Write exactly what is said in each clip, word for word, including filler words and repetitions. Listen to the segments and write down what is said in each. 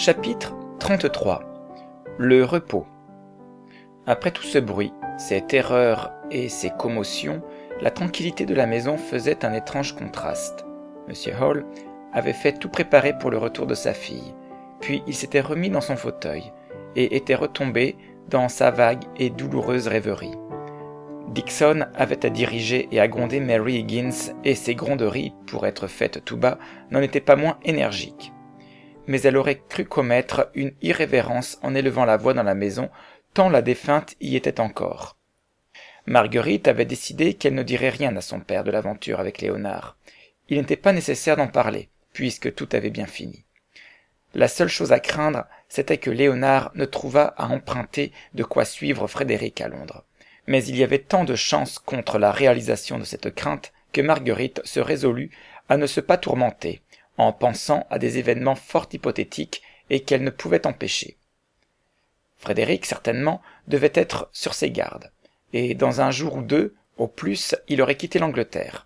Chapitre trente-trois. Le repos. Après tout ce bruit, ces terreurs et ces commotions, la tranquillité de la maison faisait un étrange contraste. Monsieur Hall avait fait tout préparer pour le retour de sa fille, puis il s'était remis dans son fauteuil et était retombé dans sa vague et douloureuse rêverie. Dixon avait à diriger et à gronder Mary Higgins, et ses gronderies, pour être faites tout bas, n'en étaient pas moins énergiques. Mais elle aurait cru commettre une irrévérence en élevant la voix dans la maison, tant la défunte y était encore. Marguerite avait décidé qu'elle ne dirait rien à son père de l'aventure avec Léonard. Il n'était pas nécessaire d'en parler, puisque tout avait bien fini. La seule chose à craindre, c'était que Léonard ne trouvât à emprunter de quoi suivre Frédéric à Londres. Mais il y avait tant de chances contre la réalisation de cette crainte que Marguerite se résolut à ne se pas tourmenter, en pensant à des événements fort hypothétiques et qu'elle ne pouvait empêcher. Frédéric, certainement, devait être sur ses gardes, et dans un jour ou deux, au plus, il aurait quitté l'Angleterre.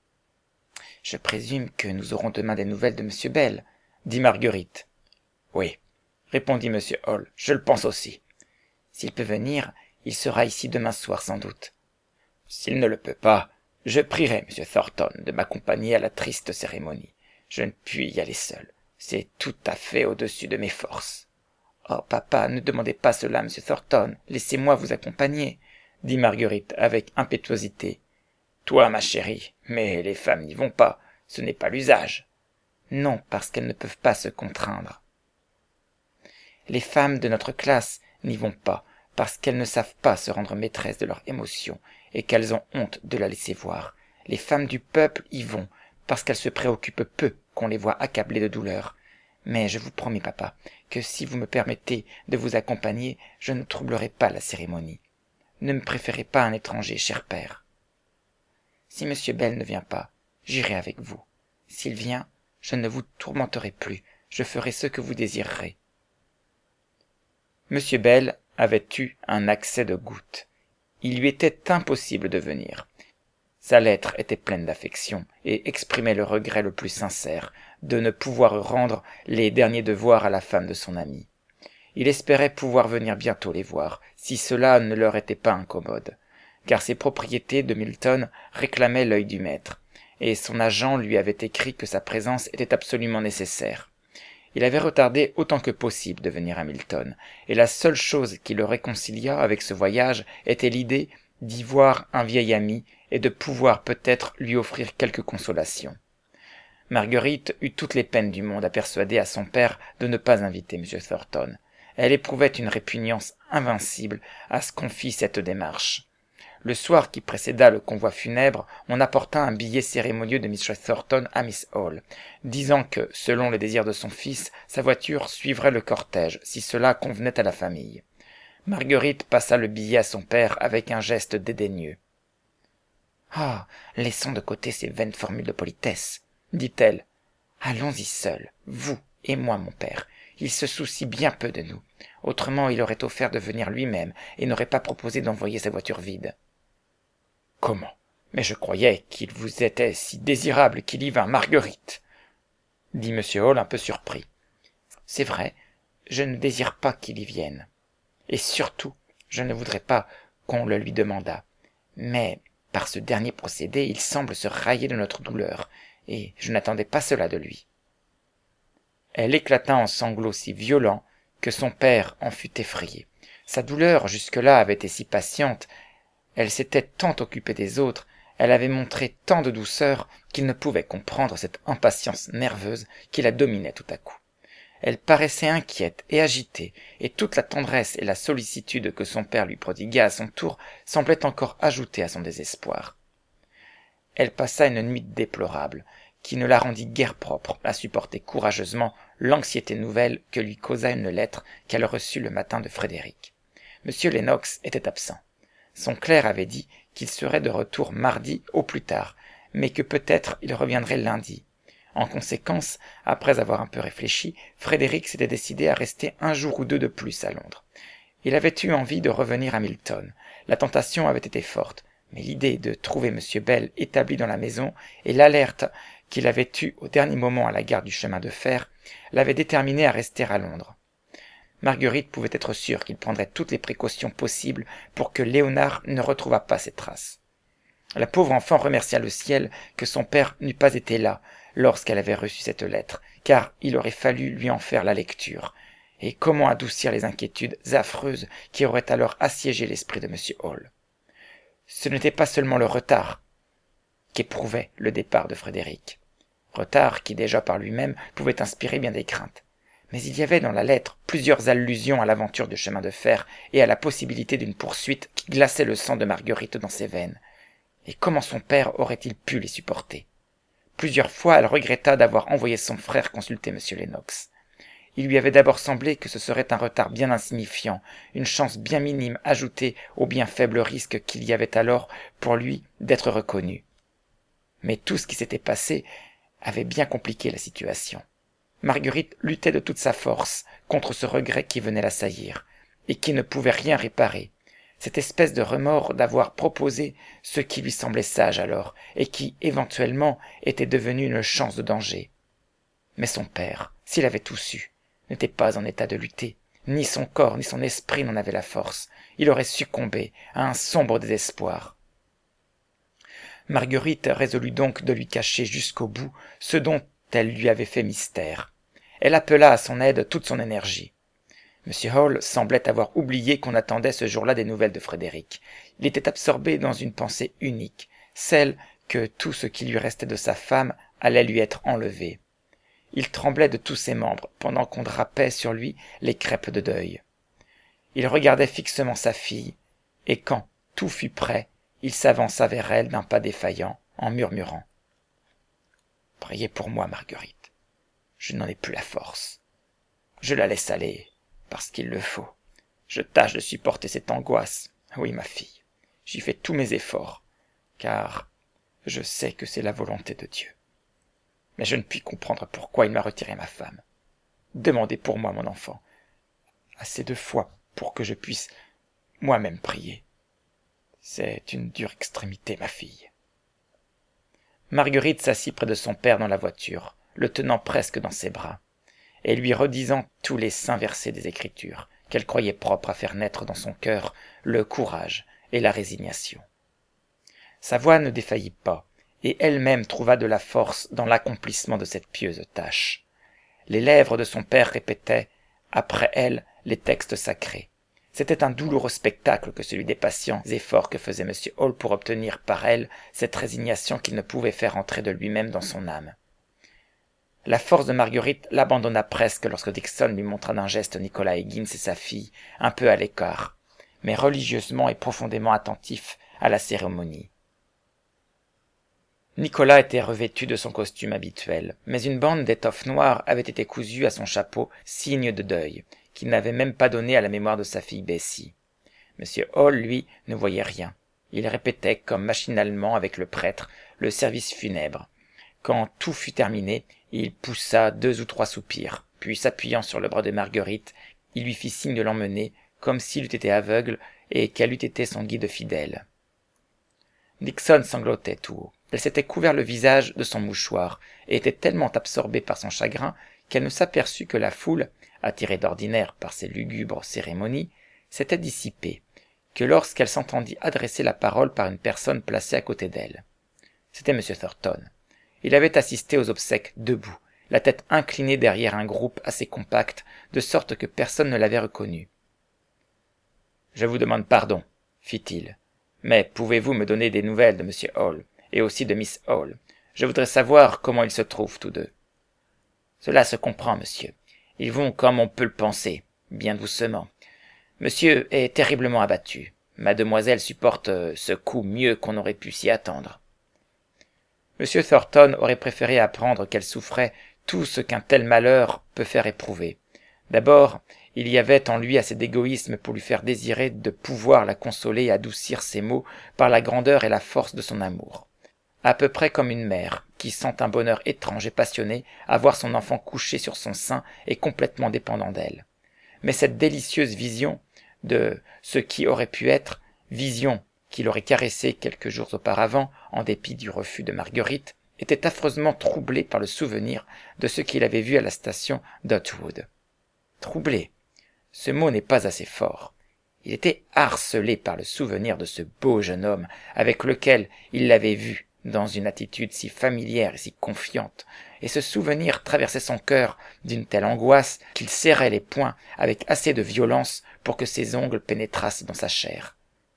« Je présume que nous aurons demain des nouvelles de Monsieur Bell, » dit Marguerite. « Oui, » répondit M. Hall, « je le pense aussi. S'il peut venir, il sera ici demain soir sans doute. S'il ne le peut pas, je prierai M. Thornton de m'accompagner à la triste cérémonie. Je ne puis y aller seul. C'est tout à fait au-dessus de mes forces. »« Oh, papa, ne demandez pas cela, M. Thornton. Laissez-moi vous accompagner, » dit Marguerite avec impétuosité. « Toi, ma chérie, mais les femmes n'y vont pas. Ce n'est pas l'usage. »« Non, parce qu'elles ne peuvent pas se contraindre. »« Les femmes de notre classe n'y vont pas, parce qu'elles ne savent pas se rendre maîtresses de leurs émotions et qu'elles ont honte de la laisser voir. Les femmes du peuple y vont, parce qu'elles se préoccupent peu qu'on les voit accablées de douleur. Mais je vous promets, papa, que si vous me permettez de vous accompagner, je ne troublerai pas la cérémonie. Ne me préférez pas un étranger, cher père. Si Monsieur Bell ne vient pas, j'irai avec vous. S'il vient, je ne vous tourmenterai plus, je ferai ce que vous désirerez. Monsieur Bell avait eu un accès de goutte. Il lui était impossible de venir. Sa lettre était pleine d'affection et exprimait le regret le plus sincère de ne pouvoir rendre les derniers devoirs à la femme de son ami. Il espérait pouvoir venir bientôt les voir, si cela ne leur était pas incommode, car ses propriétés de Milton réclamaient l'œil du maître, et son agent lui avait écrit que sa présence était absolument nécessaire. Il avait retardé autant que possible de venir à Milton, et la seule chose qui le réconcilia avec ce voyage était l'idée d'y voir un vieil ami et de pouvoir peut-être lui offrir quelque consolation. Marguerite eut toutes les peines du monde à persuader à son père de ne pas inviter M. Thornton. Elle éprouvait une répugnance invincible à ce qu'on fît cette démarche. Le soir qui précéda le convoi funèbre, on apporta un billet cérémonieux de Mistress Thornton à Miss Hall, disant que, selon les désirs de son fils, sa voiture suivrait le cortège, si cela convenait à la famille. Marguerite passa le billet à son père avec un geste dédaigneux. « Ah, laissons de côté ces vaines formules de politesse, » dit-elle. « Allons-y seuls, vous et moi, mon père. Il se soucie bien peu de nous. Autrement, il aurait offert de venir lui-même et n'aurait pas proposé d'envoyer sa voiture vide. »« Comment ? Mais je croyais qu'il vous était si désirable qu'il y vînt, Marguerite, » dit M. Hall un peu surpris. « C'est vrai, je ne désire pas qu'il y vienne. Et surtout, je ne voudrais pas qu'on le lui demandât. Mais par ce dernier procédé, il semble se railler de notre douleur, et je n'attendais pas cela de lui. » Elle éclata en sanglots si violents que son père en fut effrayé. Sa douleur jusque-là avait été si patiente, elle s'était tant occupée des autres, elle avait montré tant de douceur qu'il ne pouvait comprendre cette impatience nerveuse qui la dominait tout à coup. Elle paraissait inquiète et agitée, et toute la tendresse et la sollicitude que son père lui prodigua à son tour semblaient encore ajouter à son désespoir. Elle passa une nuit déplorable, qui ne la rendit guère propre à supporter courageusement l'anxiété nouvelle que lui causa une lettre qu'elle reçut le matin de Frédéric. Monsieur Lennox était absent. Son clerc avait dit qu'il serait de retour mardi au plus tard, mais que peut-être il reviendrait lundi. En conséquence, après avoir un peu réfléchi, Frédéric s'était décidé à rester un jour ou deux de plus à Londres. Il avait eu envie de revenir à Milton. La tentation avait été forte, mais l'idée de trouver M. Bell établi dans la maison et l'alerte qu'il avait eue au dernier moment à la gare du chemin de fer l'avait déterminé à rester à Londres. Marguerite pouvait être sûre qu'il prendrait toutes les précautions possibles pour que Léonard ne retrouvât pas ses traces. La pauvre enfant remercia le ciel que son père n'eût pas été là lorsqu'elle avait reçu cette lettre, car il aurait fallu lui en faire la lecture. Et comment adoucir les inquiétudes affreuses qui auraient alors assiégé l'esprit de M. Hall? Ce n'était pas seulement le retard qu'éprouvait le départ de Frédéric, retard qui déjà par lui-même pouvait inspirer bien des craintes. Mais il y avait dans la lettre plusieurs allusions à l'aventure du chemin de fer et à la possibilité d'une poursuite qui glaçait le sang de Marguerite dans ses veines. Et comment son père aurait-il pu les supporter? Plusieurs fois, elle regretta d'avoir envoyé son frère consulter M. Lennox. Il lui avait d'abord semblé que ce serait un retard bien insignifiant, une chance bien minime ajoutée au bien faible risque qu'il y avait alors pour lui d'être reconnu. Mais tout ce qui s'était passé avait bien compliqué la situation. Marguerite luttait de toute sa force contre ce regret qui venait l'assaillir, et qui ne pouvait rien réparer, cette espèce de remords d'avoir proposé ce qui lui semblait sage alors, et qui, éventuellement, était devenu une chance de danger. Mais son père, s'il avait tout su, n'était pas en état de lutter, ni son corps ni son esprit n'en avaient la force, il aurait succombé à un sombre désespoir. Marguerite résolut donc de lui cacher jusqu'au bout ce dont elle lui avait fait mystère. Elle appela à son aide toute son énergie. M. Hall semblait avoir oublié qu'on attendait ce jour-là des nouvelles de Frédéric. Il était absorbé dans une pensée unique, celle que tout ce qui lui restait de sa femme allait lui être enlevé. Il tremblait de tous ses membres pendant qu'on drapait sur lui les crêpes de deuil. Il regardait fixement sa fille, et quand tout fut prêt, il s'avança vers elle d'un pas défaillant, en murmurant « Priez pour moi, Marguerite. Je n'en ai plus la force. Je la laisse aller, parce qu'il le faut. Je tâche de supporter cette angoisse. Oui, ma fille, j'y fais tous mes efforts, car je sais que c'est la volonté de Dieu. Mais je ne puis comprendre pourquoi il m'a retiré ma femme. Demandez pour moi, mon enfant, assez de foi pour que je puisse moi-même prier. C'est une dure extrémité, ma fille. » Marguerite s'assit près de son père dans la voiture, le tenant presque dans ses bras, et lui redisant tous les saints versets des Écritures, qu'elle croyait propres à faire naître dans son cœur le courage et la résignation. Sa voix ne défaillit pas, et elle-même trouva de la force dans l'accomplissement de cette pieuse tâche. Les lèvres de son père répétaient, après elle, les textes sacrés. C'était un douloureux spectacle que celui des patients efforts que faisait M. Hall pour obtenir par elle cette résignation qu'il ne pouvait faire entrer de lui-même dans son âme. La force de Marguerite l'abandonna presque lorsque Dixon lui montra d'un geste Nicolas Higgins et sa fille, un peu à l'écart, mais religieusement et profondément attentifs à la cérémonie. Nicolas était revêtu de son costume habituel, mais une bande d'étoffe noire avait été cousue à son chapeau, signe de deuil, qu'il n'avait même pas donné à la mémoire de sa fille Bessie. M. Hall, lui, ne voyait rien. Il répétait, comme machinalement avec le prêtre, le service funèbre. Quand tout fut terminé, il poussa deux ou trois soupirs, puis s'appuyant sur le bras de Marguerite, il lui fit signe de l'emmener, comme s'il eût été aveugle et qu'elle eût été son guide fidèle. Dixon sanglotait tout haut. Elle s'était couvert le visage de son mouchoir et était tellement absorbée par son chagrin qu'elle ne s'aperçut que la foule, attirée d'ordinaire par ces lugubres cérémonies, s'était dissipée, que lorsqu'elle s'entendit adresser la parole par une personne placée à côté d'elle. C'était M. Thornton. Il avait assisté aux obsèques debout, la tête inclinée derrière un groupe assez compact, de sorte que personne ne l'avait reconnu. « Je vous demande pardon, fit-il, mais pouvez-vous me donner des nouvelles de M. Hall, et aussi de Miss Hall? Je voudrais savoir comment ils se trouvent tous deux. »« Cela se comprend, monsieur. Ils vont comme on peut le penser, bien doucement. Monsieur est terriblement abattu. Mademoiselle supporte ce coup mieux qu'on aurait pu s'y attendre. » Monsieur Thornton aurait préféré apprendre qu'elle souffrait tout ce qu'un tel malheur peut faire éprouver. D'abord, il y avait en lui assez d'égoïsme pour lui faire désirer de pouvoir la consoler et adoucir ses maux par la grandeur et la force de son amour. À peu près comme une mère qui sent un bonheur étrange et passionné à voir son enfant couché sur son sein et complètement dépendant d'elle. Mais cette délicieuse vision de ce qui aurait pu être, vision qu'il aurait caressée quelques jours auparavant, en dépit du refus de Marguerite, était affreusement troublé par le souvenir de ce qu'il avait vu à la station d'Otwood. Troublé, ce mot n'est pas assez fort. Il était harcelé par le souvenir de ce beau jeune homme avec lequel il l'avait vu dans une attitude si familière et si confiante, et ce souvenir traversait son cœur d'une telle angoisse qu'il serrait les poings avec assez de violence pour que ses ongles pénétrassent dans sa chair.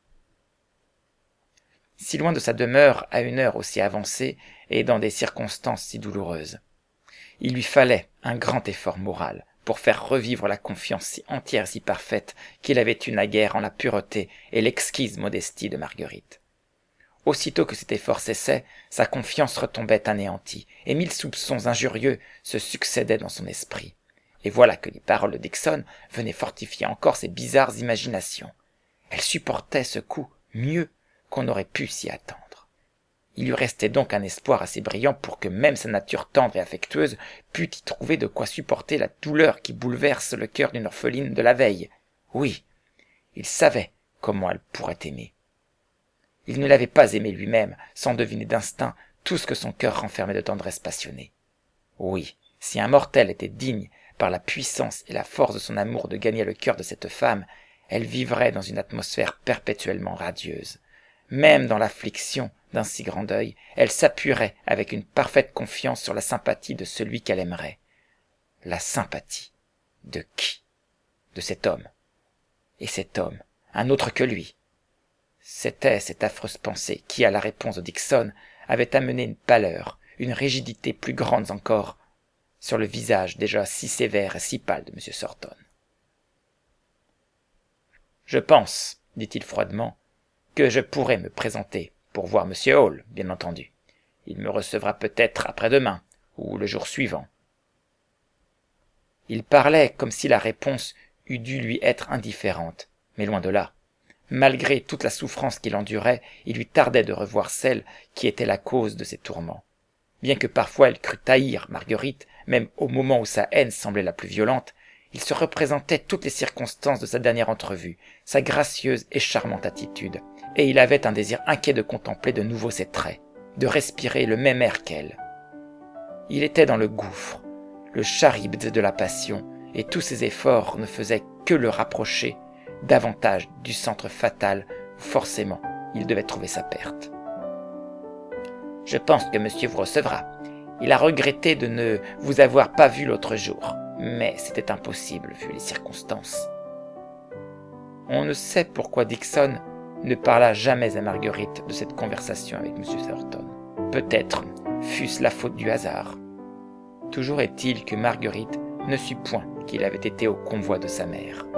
Si loin de sa demeure à une heure aussi avancée et dans des circonstances si douloureuses, il lui fallait un grand effort moral pour faire revivre la confiance si entière et si parfaite qu'il avait eue naguère en la pureté et l'exquise modestie de Marguerite. Aussitôt que cet effort cessait, sa confiance retombait anéantie, et mille soupçons injurieux se succédaient dans son esprit. Et voilà que les paroles de Dixon venaient fortifier encore ses bizarres imaginations. Elle supportait ce coup mieux qu'on n'aurait pu s'y attendre. Il lui restait donc un espoir assez brillant pour que même sa nature tendre et affectueuse pût y trouver de quoi supporter la douleur qui bouleverse le cœur d'une orpheline de la veille. Oui, il savait comment elle pourrait aimer. Il ne l'avait pas aimée lui-même, sans deviner d'instinct tout ce que son cœur renfermait de tendresse passionnée. Oui, si un mortel était digne, par la puissance et la force de son amour, de gagner le cœur de cette femme, elle vivrait dans une atmosphère perpétuellement radieuse. Même dans l'affliction d'un si grand deuil, elle s'appuierait avec une parfaite confiance sur la sympathie de celui qu'elle aimerait. La sympathie de qui? De cet homme. Et cet homme, un autre que lui. C'était cette affreuse pensée qui, à la réponse de Dixon, avait amené une pâleur, une rigidité plus grandes encore, sur le visage déjà si sévère et si pâle de M. Sorton. « Je pense, dit-il froidement, que je pourrai me présenter pour voir M. Hall, bien entendu. Il me recevra peut-être après-demain, ou le jour suivant. » Il parlait comme si la réponse eût dû lui être indifférente, mais loin de là. Malgré toute la souffrance qu'il endurait, il lui tardait de revoir celle qui était la cause de ses tourments. Bien que parfois elle crût haïr Marguerite, même au moment où sa haine semblait la plus violente, il se représentait toutes les circonstances de sa dernière entrevue, sa gracieuse et charmante attitude, et il avait un désir inquiet de contempler de nouveau ses traits, de respirer le même air qu'elle. Il était dans le gouffre, le charybde de la passion, et tous ses efforts ne faisaient que le rapprocher davantage du centre fatal où forcément il devait trouver sa perte. « Je pense que monsieur vous recevra. Il a regretté de ne vous avoir pas vu l'autre jour, mais c'était impossible vu les circonstances. » On ne sait pourquoi Dixon ne parla jamais à Marguerite de cette conversation avec M. Thornton. Peut-être fût-ce la faute du hasard. Toujours est-il que Marguerite ne sut point qu'il avait été au convoi de sa mère.